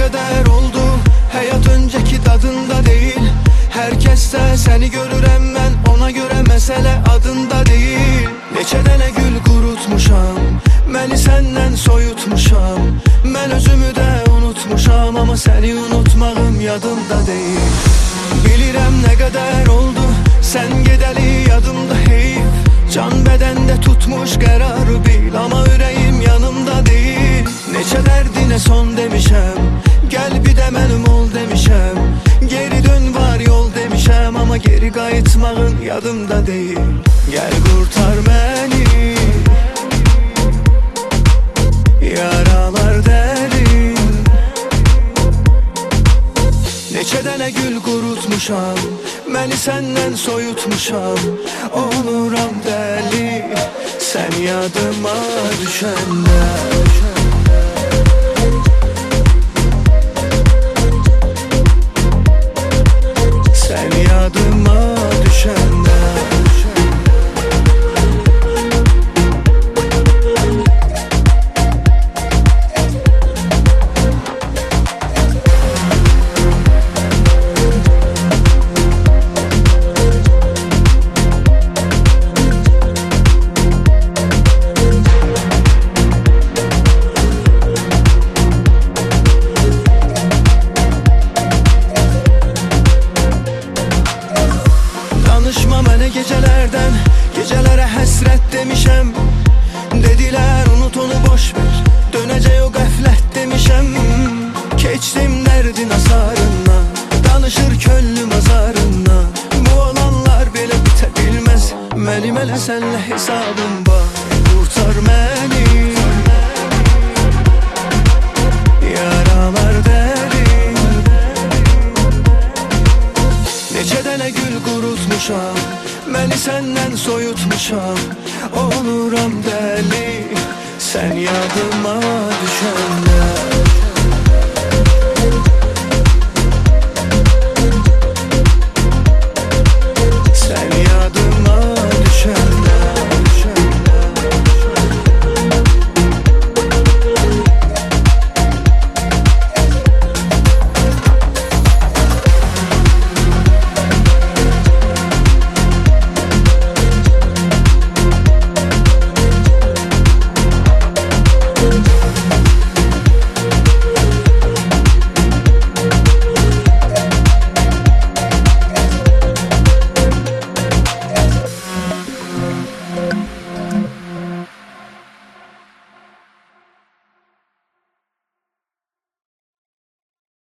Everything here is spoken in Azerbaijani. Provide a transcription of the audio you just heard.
qədər oldu, həyat öncəki dadında deyil. Hər kəsdə səni görürəm mən, ona görə məsələ adında deyil. Neçə dənə gül qurutmuşam, məni səndən soyutmuşam. Mən özümü də unutmuşam, amma səni unutmağım yadımda deyil. Bilirəm nə qədər oldu, sən gedəli yadımda heyf. Can bədəndə tutmuş qərarı bil, amma ürəyim yanımda deyil. Neçə dərdinə son demişəm, gəl bir də mənim ol demişəm. Geri dön var yol demişəm, amma geri qayıtmağın yadımda deyil. Gəl qurtar məni, yaralar dərin. Neçə dənə gül qurutmuşam, məni səndən soyutmuşam. Oluram dəli, sən yadıma düşəndə. Sən yadıma düşəndə. Danışma mənə gecələrdən, gecələrə həsrət demişəm. Dedilər unut onu boş ver, dönəcək o qəflət demişəm. Keçdim dərdin asarından, danışır könlüm azarından. Bu olanlar belə bitə bilməz, mənim elə sənlə hesabım var. Qurtar məni, yaralar dərin. Neçə dənə gül qurutmuşam, məni səndən soyutmuşam. Oluram dəli, sən yadıma düşəndə.